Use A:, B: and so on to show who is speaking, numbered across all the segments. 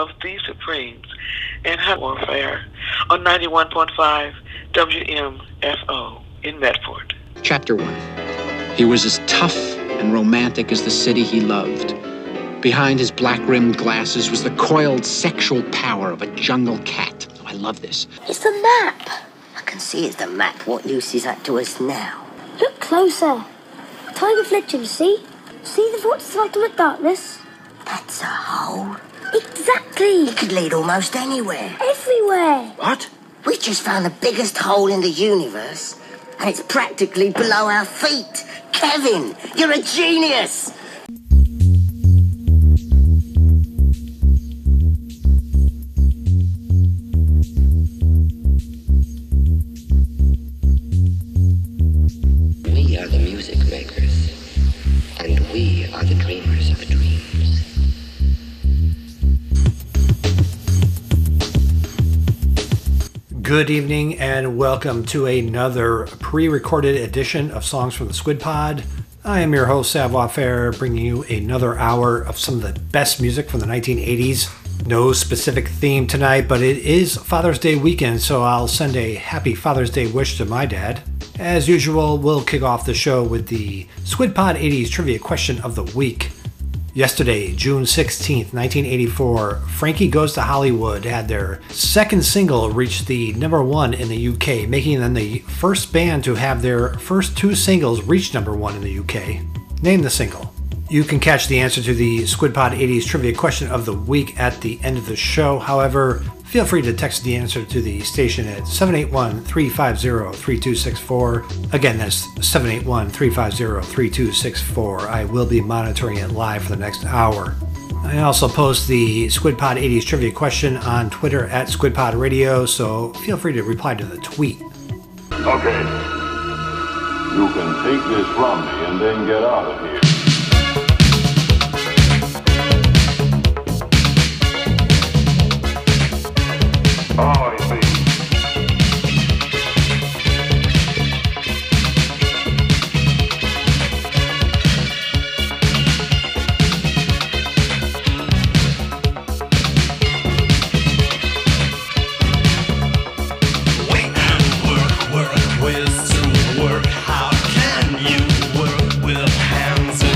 A: of the Supremes and Hot Warfare on 91.5 WMFO in Medford.
B: Chapter 1. He was as tough and romantic as the city he loved. Behind his black-rimmed glasses was the coiled sexual power of a jungle cat. Oh, I love this.
C: It's the map. I can see it's the map. What use is that to us now?
D: Look closer. Tiny reflection, see? See the vortex of ultimate darkness?
C: That's a hole.
D: Exactly.
C: It could lead almost anywhere.
D: Everywhere.
C: What? We just found the biggest hole in the universe, and it's practically below our feet. Kevin, you're a genius.
E: We are the music makers, and we are the dreamers of dreams.
F: Good evening and welcome to another pre-recorded edition of Songs from the Squid Pod. I am your host, Savoir Faire, bringing you another hour of some of the best music from the 1980s. No specific theme tonight, but it is Father's Day weekend, so I'll send a happy Father's Day wish to my dad. As usual, we'll kick off the show with the Squid Pod 80s Trivia Question of the Week. Yesterday, June 16th, 1984, Frankie Goes to Hollywood had their second single reach the number one in the UK, making them the first band to have their first two singles reach number one in the UK. Name the single. You can catch the answer to the Squid Pod 80s Trivia Question of the Week at the end of the show. However, feel free to text the answer to the station at 781-350-3264. Again, that's 781-350-3264. I will be monitoring it live for the next hour. I also post the Squid Pod 80s Trivia Question on Twitter at Squid Pod Radio, so feel free to reply to the tweet.
G: Okay. You can take this from me and then get out of here. Oh, I see.
H: Wait and work, ways to work. How can you work with hands?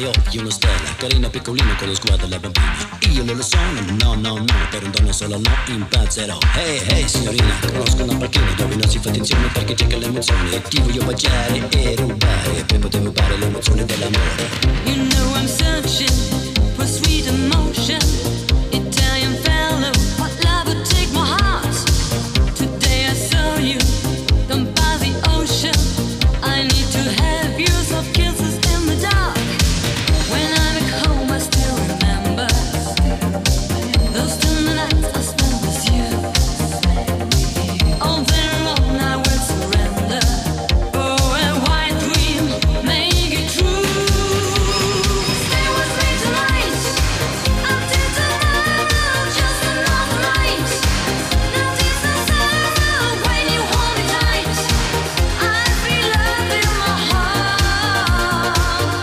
H: e occhi una stella, carina piccolina con lo sguardo alla bambina. Io non lo sono, no, per un donna sola no, impazzerò. Hey, signorina, conosco una panchina dove non si fa attenzione perché c'è che l'emozione. Ti voglio baciare e rubare per poter rubare l'emozione dell'amore.
I: You know I'm searching for sweet emotion. Italian fellow, what love would take my heart. Today I saw you down by the ocean. I need to have you soft kisses in the dark. When I'm at home I still remember those tender nights I spent with you. All day long I will surrender. Oh, a white dream, make it true. Stay with me tonight, until tomorrow, just another night. Notice the sorrow when you hold me tight. I feel love in my heart.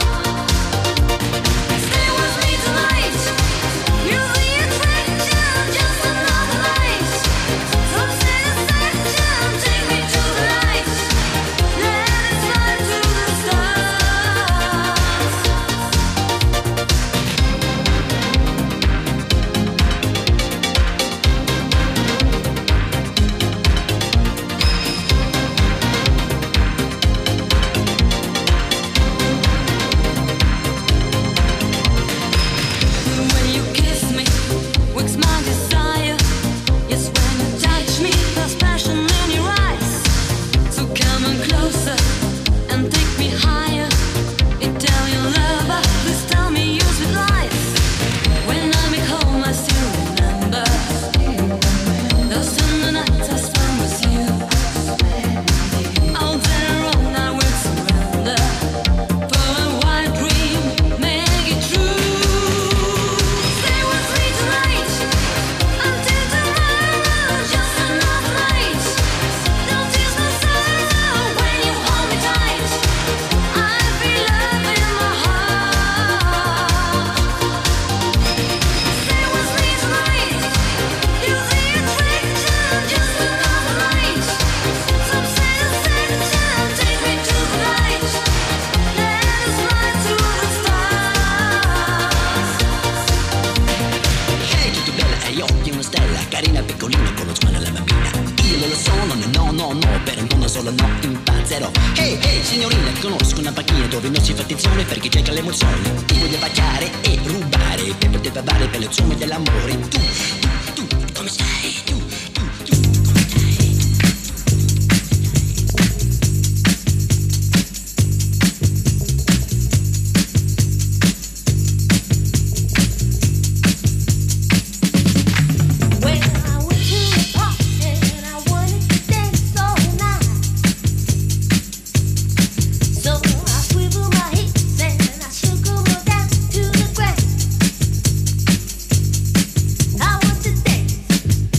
I: Stay with me tonight, feel the attraction, just another night. Some satisfaction, take me to the light. Let it fly to the stars. When you kiss me, wakes my desire. Yes, when you touch me, there's passion in your eyes. So come on closer and take me higher. Italian lover, please tell me your sweet lies. When I'm at home, I still remember those tender nights I spent with you. All day long I will surrender for a white dream, make it true. Stay with me tonight, until tomorrow, just another night. Notice the sorrow when you hold me tight. I feel love in my heart. Stay with me tonight, feel the attraction, just another night. Some satisfaction, take me to the light. Let us fly to the stars.
H: Hey, tutto bella e occhi una stella, carina piccolina con lo sguardo alla bambina. Io non lo sono, no, per un donna solo no, impazzerò. Hey, signorina, conosco una panchina dove non si fa attenzione perché cerca l'emozione. Ti voglio baciare e rubare per poter bavare per le somme dell'amore. Tu, come stai? Tu, come stai?
D: When I went to the party and I wanted to dance all night, so I swiveled my hips and I shook 'em all down to the ground. I want to dance.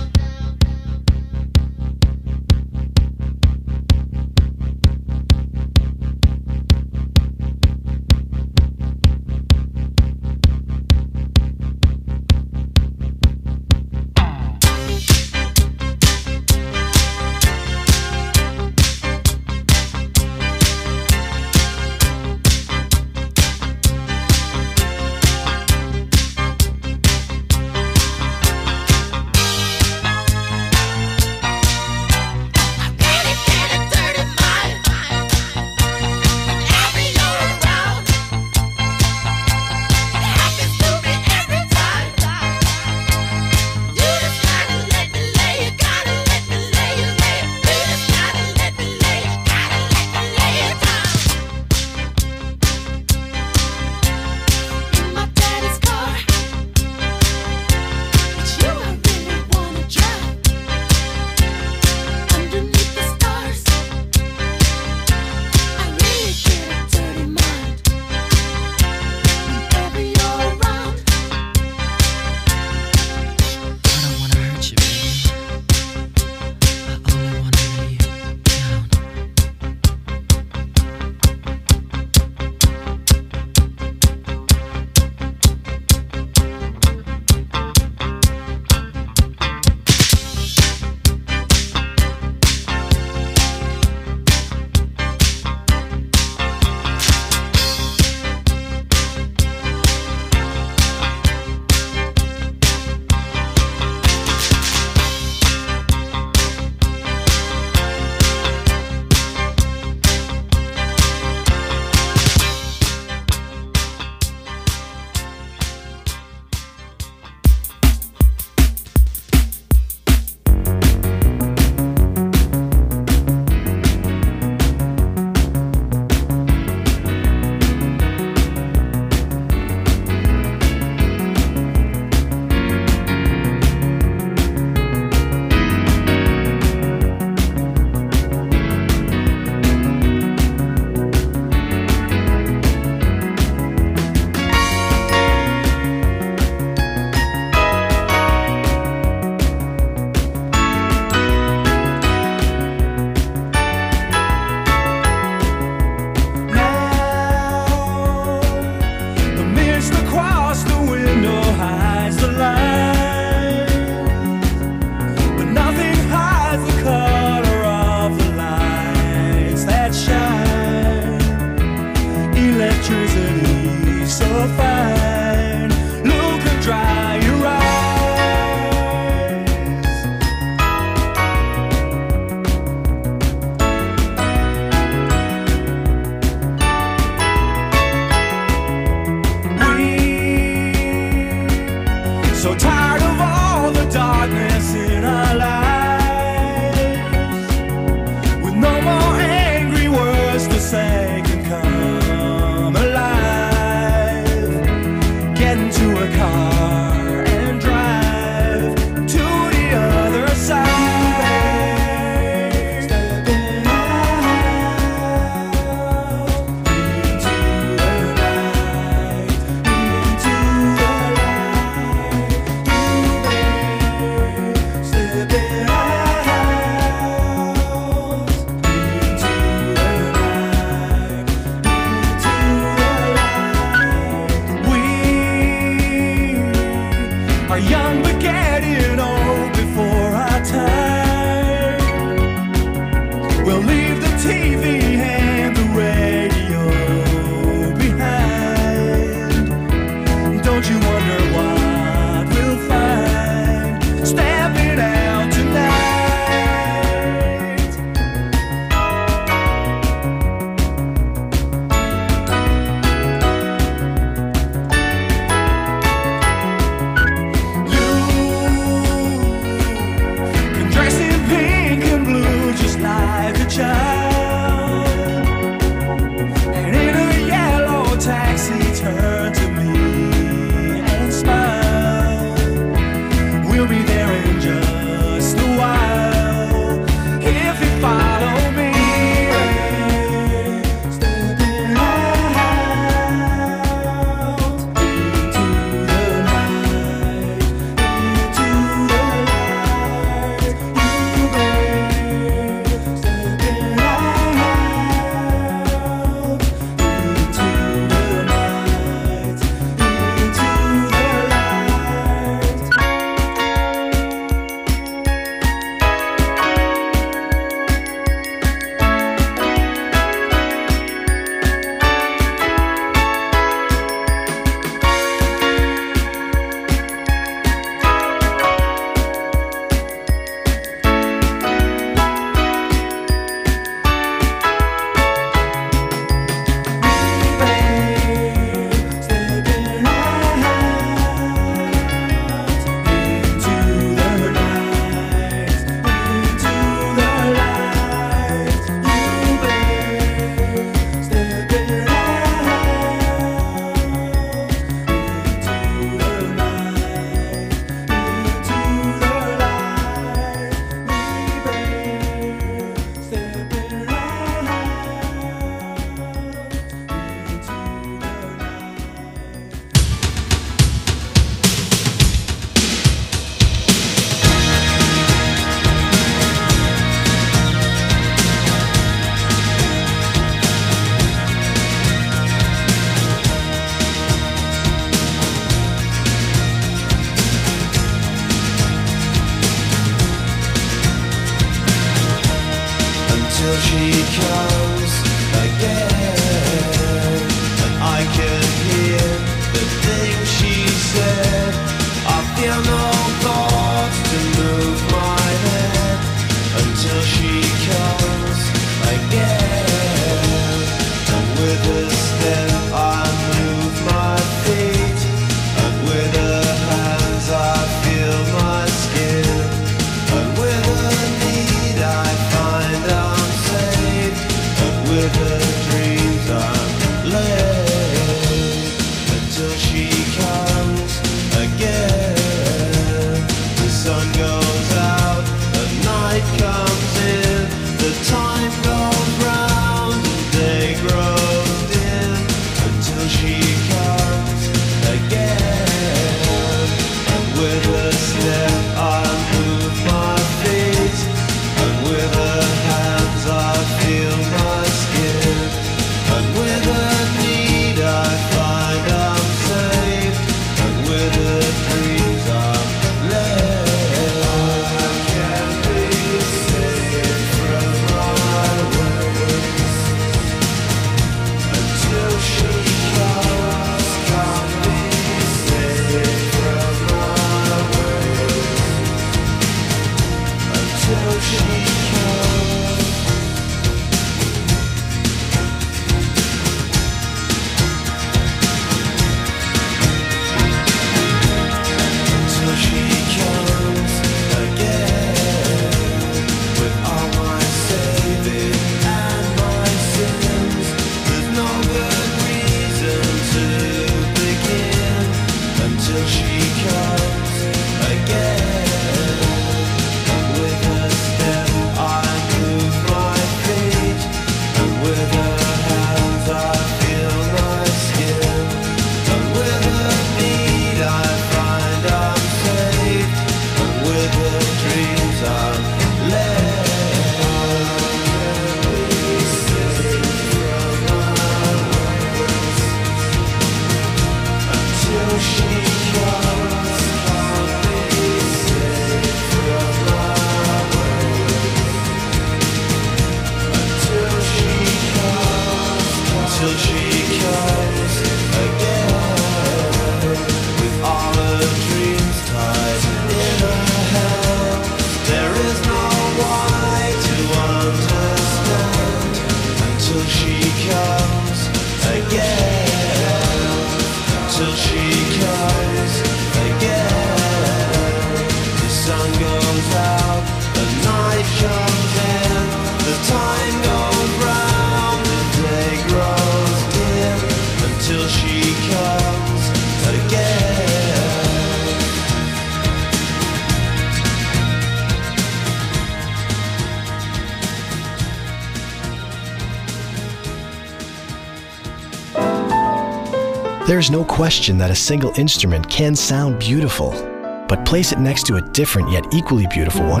J: There's no question that a single instrument can sound beautiful, but place it next to a different yet equally beautiful one,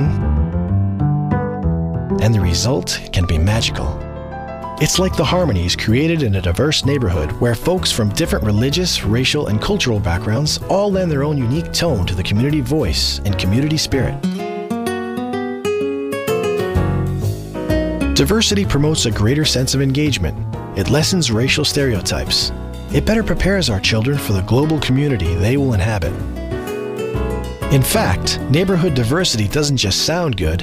J: and the result can be magical. It's like the harmonies created in a diverse neighborhood where folks from different religious, racial, and cultural backgrounds all lend their own unique tone to the community voice and community spirit. Diversity promotes a greater sense of engagement. It lessens racial stereotypes. It better prepares our children for the global community they will inhabit. In fact, neighborhood diversity doesn't just sound good,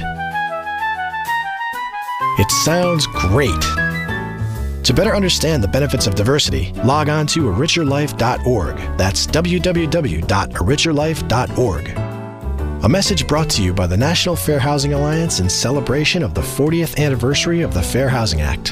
J: it sounds great. To better understand the benefits of diversity, log on to aricherlife.org. That's www.aricherlife.org. A message brought to you by the National Fair Housing Alliance in celebration of the 40th anniversary of the Fair Housing Act.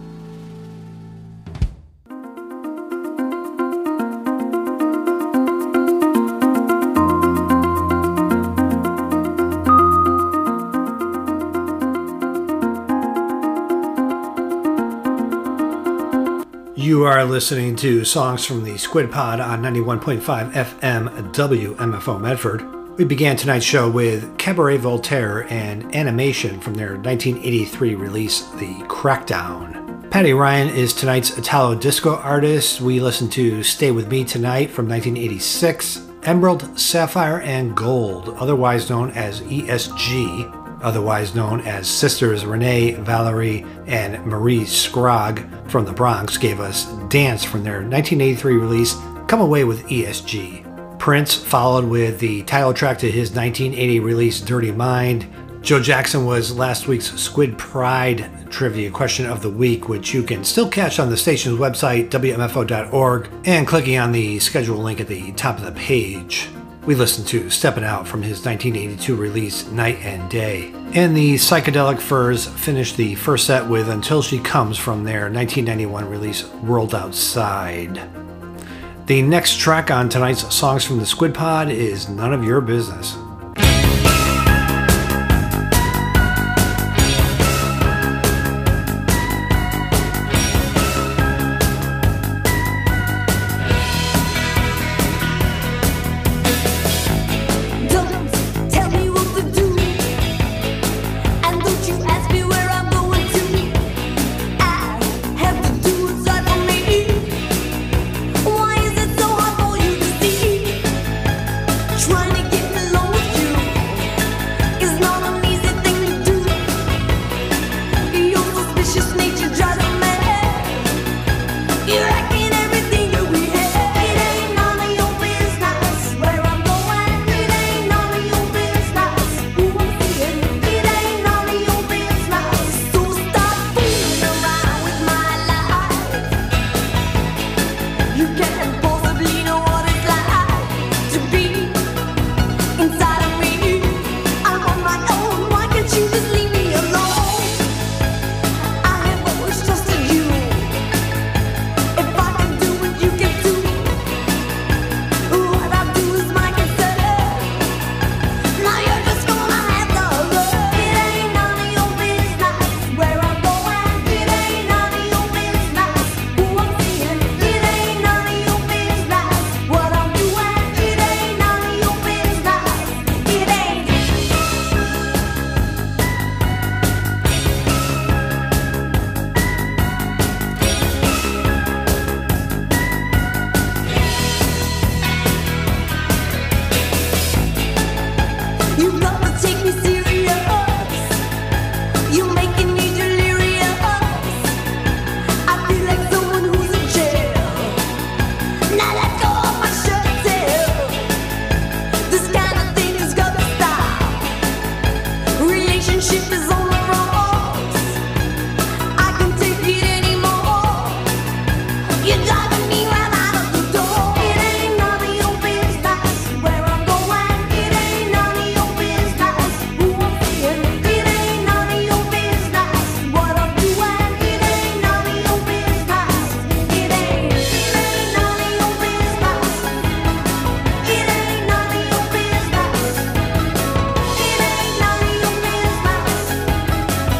F: You are listening to songs from the Squid Pod on 91.5 FM WMFO Medford. We began tonight's show with Cabaret Voltaire and Animation from their 1983 release, The Crackdown. Patty Ryan is tonight's Italo disco artist. We listened to Stay With Me Tonight from 1986, Emerald, Sapphire, and Gold, otherwise known as ESG. otherwise known as sisters Renee, Valerie, and Marie Scrogg from the Bronx, gave us Dance from their 1983 release, Come Away with ESG. Prince followed with the title track to his 1980 release, Dirty Mind. Joe Jackson was last week's Squid Pride Trivia Question of the Week, which you can still catch on the station's website, WMFO.org, and clicking on the schedule link at the top of the page. We listened to Steppin' Out from his 1982 release, Night and Day. And the Psychedelic Furs finished the first set with Until She Comes from their 1991 release, World Outside. The next track on tonight's Songs from the Squid Pod is None of Your Business.
I: Trying to get along with you is not an easy thing to do. Your suspicious nature drives me mad. You're acting everything that we have. It ain't none of your business where I'm going. It ain't none of your business who I'm seeing. It ain't none of your business. So stop fooling around with my life. You can't possibly know what it's like to be inside of me. I'm on my own. Why can't you just leave me alone? I have always trusted you. If I can do what you can do, what I do is my concern. Now you're just gonna have to learn. It ain't none of your business where I'm going. It ain't none of your business who I'm seeing. It ain't none of your business what I'm doing. It ain't none of your business. It ain't. You got to take me serious. You making me delirious. I feel like someone who's in jail. Now let go of my shirt tail. This kind of thing has got to stop. Relationship is on the rocks. I can't take it anymore. You're driving me right out of the door. It ain't none of your business where I'm going. It ain't none of your business who I'm seeing. It ain't none of your business what I'm doing. It ain't none of your business. It ain't none of your business. It ain't none of your business. It ain't none of your business.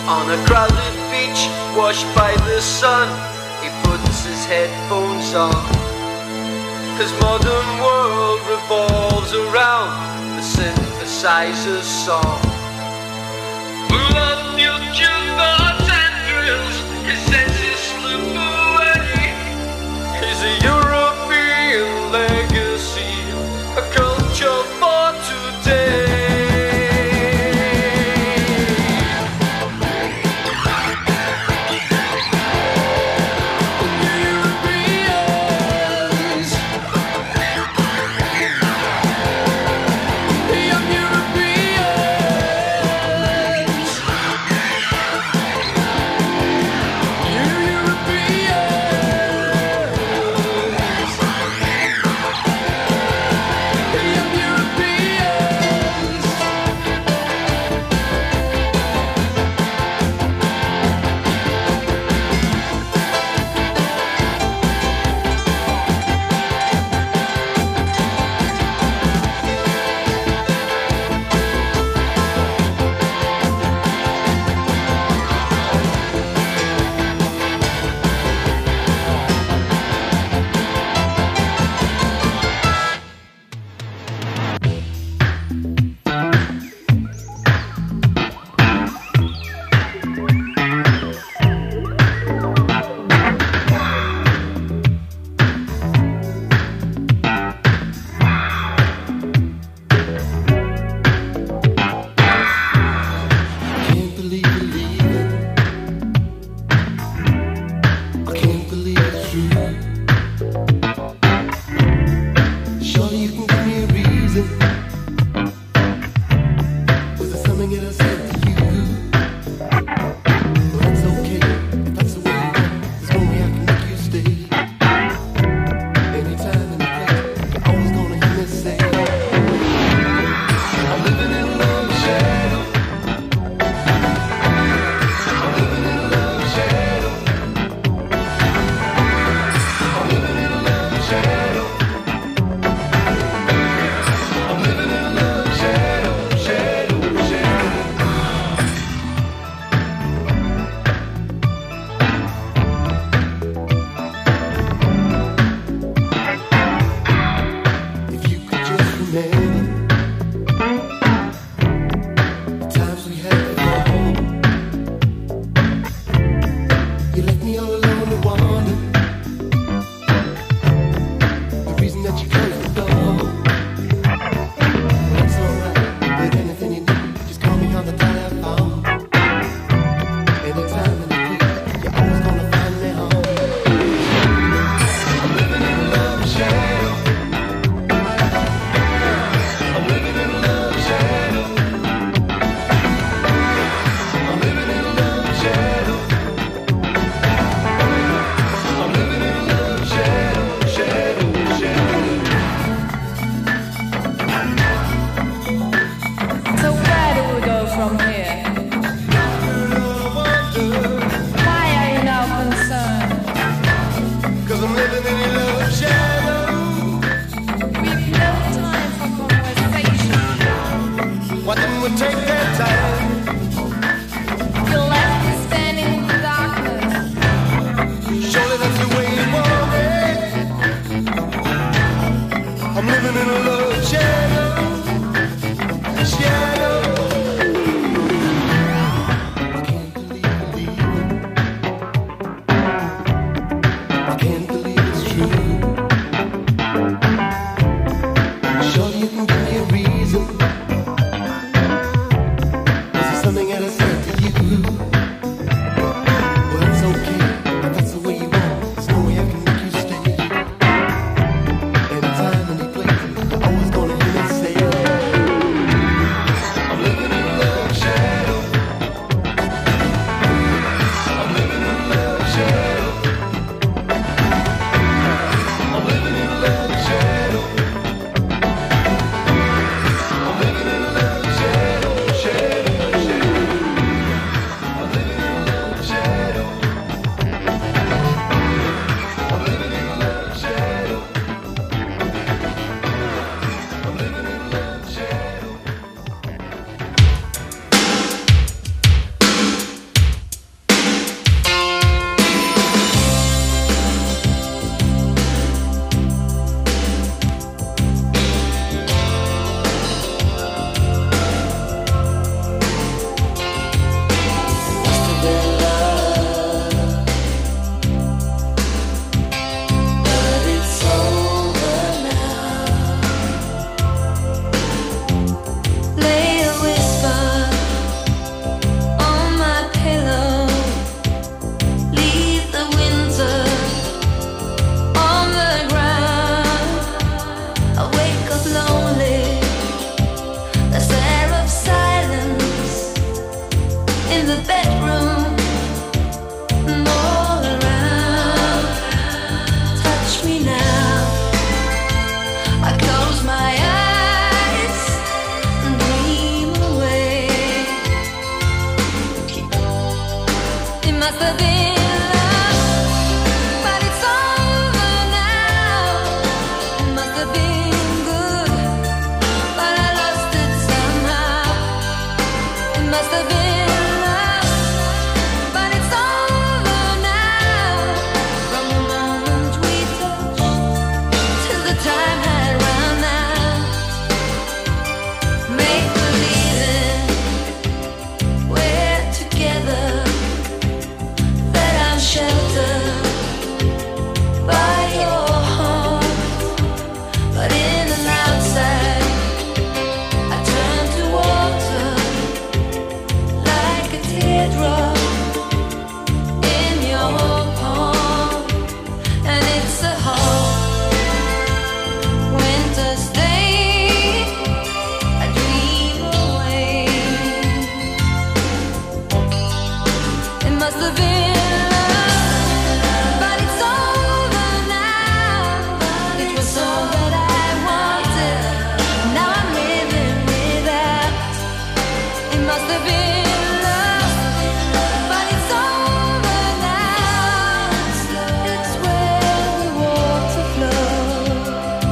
K: On a crowded beach, washed by the sun, he puts his headphones on. His modern world revolves around the synthesizer's song. Pull up your jukebox and drills, his senses slip away. He's a European legacy, a culture for today.
I: have been love, but it's over now. It must have been good, but I lost it somehow. It must have been love, but it's over now. From the moment we touched till the time had run out. Make believing we're together, that I'm sheltered by your heart. But in and outside, I turn to water like a teardrop in your palm. And it's a hard winter's day, I dream away. It must have been love, but it's over now. It was all that I wanted, now I'm living without. It must have been love, but it's over now. It's where the water flows.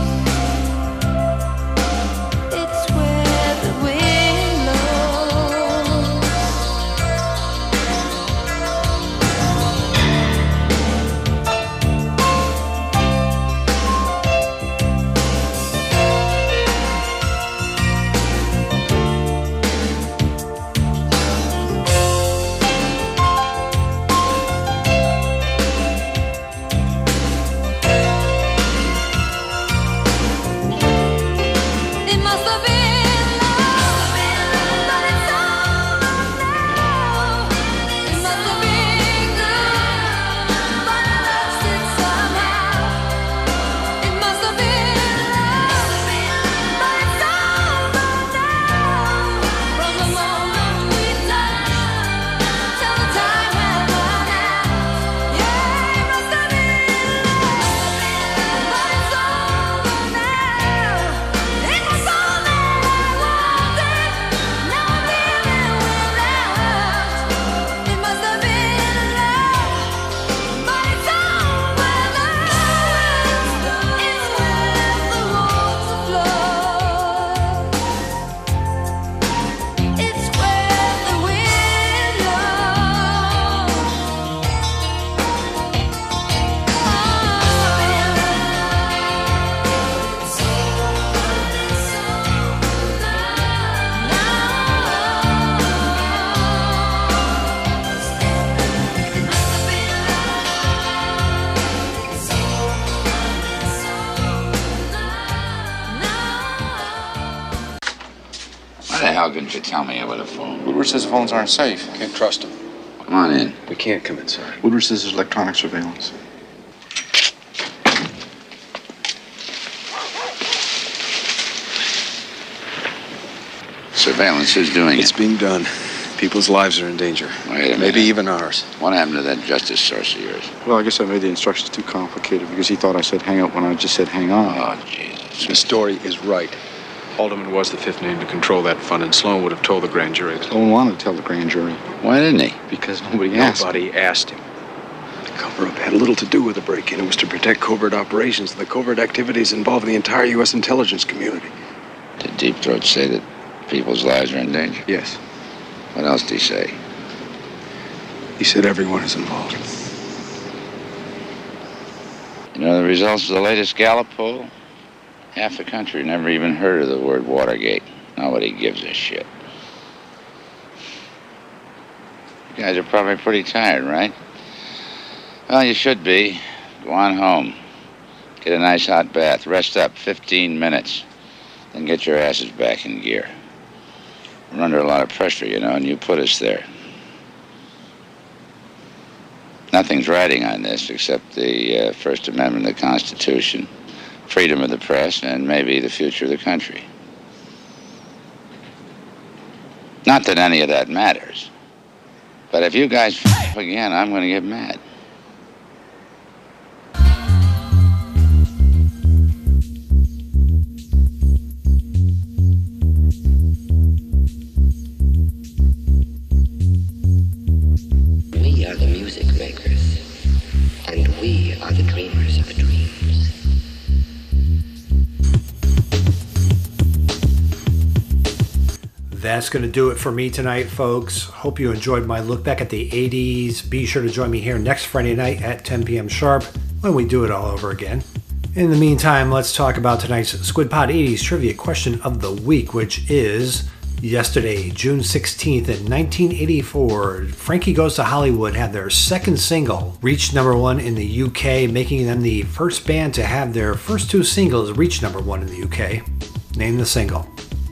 I: It's where the wind blows. It must have been love, but it's over now. It must have been good, but I lost it somehow. It must have been love, but it's over now. From the moment we touched till the time had run out. Yeah, it must have been love, but it's over now. It was all that I wanted, now I'm living without. It must have been love, but it's over now. It's where the water flows. It's where the wind blows.
L: Why the hell didn't you tell me over the phone?
M: Woodward says the phones aren't safe. Can't trust them.
L: Come on in.
M: We can't come in, sir. Woodward says there's electronic surveillance.
L: Surveillance, who's doing
M: It's
L: it?
M: being done. People's lives are in danger.
L: Wait a minute.
M: Maybe even ours.
L: What happened to that justice source of yours?
M: Well, I guess I made the instructions too complicated because he thought I said hang up when I just said hang on.
L: Oh, Jesus.
N: The story is right. Haldeman was the fifth name to control that fund, and Sloan would have told the grand jury.
M: Sloan wanted to tell the grand jury.
L: Why didn't he?
M: Because nobody asked.
N: Nobody asked him. The cover-up had little to do with the break-in. It was to protect covert operations and the covert activities involving the entire U.S. intelligence community.
L: Did Deep Throat say that people's lives are in danger?
N: Yes.
L: What else did he say?
N: He said everyone is involved.
L: You know the results of the latest Gallup poll? Half the country never even heard of the word Watergate. Nobody gives a shit. You guys are probably pretty tired, right? Well, you should be. Go on home. Get a nice hot bath. Rest up 15 minutes. Then get your asses back in gear. We're under a lot of pressure, you know, and you put us there. Nothing's riding on this except the First Amendment of the Constitution, freedom of the press, and maybe the future of the country. Not that any of that matters. But if you guys f again, I'm going to get mad.
E: We are the music.
F: That's going to do it for me tonight, folks. Hope you enjoyed my look back at the 80s. Be sure to join me here next Friday night at 10 p.m. sharp when we do it all over again. In the meantime, let's talk about tonight's Squid Pod 80s trivia question of the week, which is, yesterday, June 16th in 1984, Frankie Goes to Hollywood had their second single reach number one in the UK, making them the first band to have their first two singles reach number one in the UK. Name the single.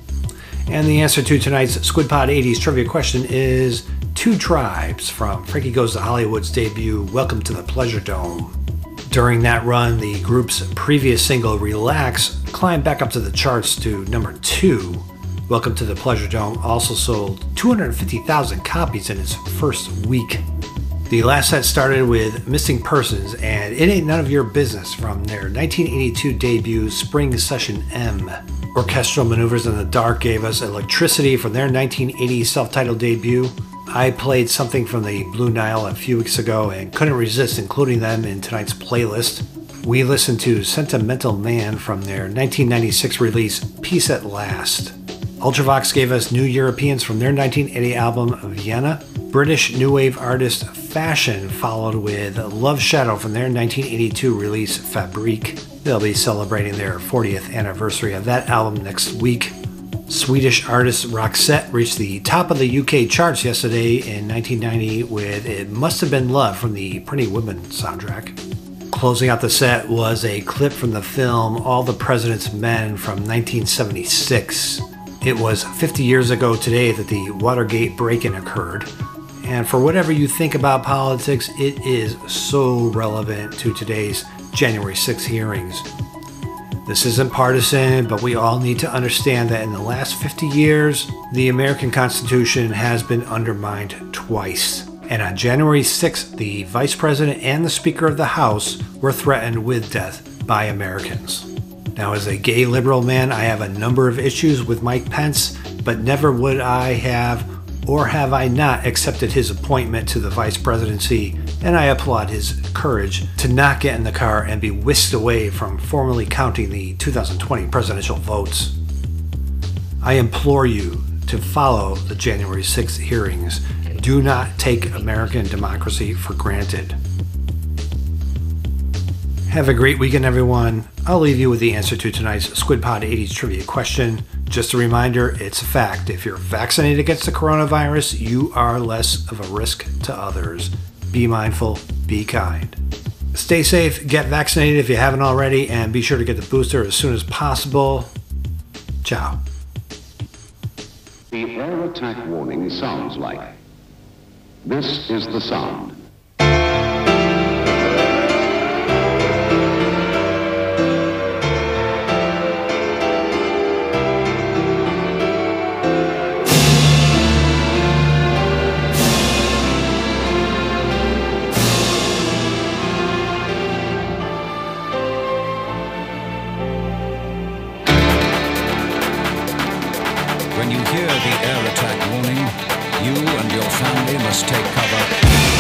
F: And the answer to tonight's Squid Pod 80s trivia question is Two Tribes from Frankie Goes to Hollywood's debut, Welcome to the Pleasure Dome. During that run, the group's previous single, Relax, climbed back up to the charts to number 2. Welcome to the Pleasure Dome also sold 250,000 copies in its first week. The last set started with Missing Persons and It Ain't None of Your Business from their 1982 debut, Spring Session M. Orchestral Maneuvers in the Dark gave us Electricity from their 1980 self-titled debut. I played something from the Blue Nile a few weeks ago and couldn't resist including them in tonight's playlist. We listened to Sentimental Man from their 1996 release, Peace at Last. Ultravox gave us New Europeans from their 1980 album, Vienna. British new wave artist Fashion followed with Love Shadow from their 1982 release, Fabrique. They'll be celebrating their 40th anniversary of that album next week. Swedish artist Roxette reached the top of the UK charts yesterday in 1990 with It Must Have Been Love from the Pretty Woman soundtrack. Closing out the set was a clip from the film All the President's Men from 1976. It was 50 years ago today that the Watergate break-in occurred. And for whatever you think about politics, it is so relevant to today's January 6th hearings. This isn't partisan, but we all need to understand that in the last 50 years, the American Constitution has been undermined twice. And on January 6th, the Vice President and the Speaker of the House were threatened with death by Americans. Now, as a gay liberal man, I have a number of issues with Mike Pence, but never would I have, or have I not, accepted his appointment to the vice presidency, and I applaud his courage to not get in the car and be whisked away from formally counting the 2020 presidential votes. I implore you to follow the January 6th hearings. Do not take American democracy for granted. Have a great weekend, everyone. I'll leave you with the answer to tonight's Squid Pod 80s trivia question. Just a reminder, it's a fact. If you're vaccinated against the coronavirus, you are less of a risk to others. Be mindful, be kind. Stay safe, get vaccinated if you haven't already, and be sure to get the booster as soon as possible. Ciao.
O: The air attack warning sounds like. This is the sound.
P: When you hear the air attack warning, you and your family must take cover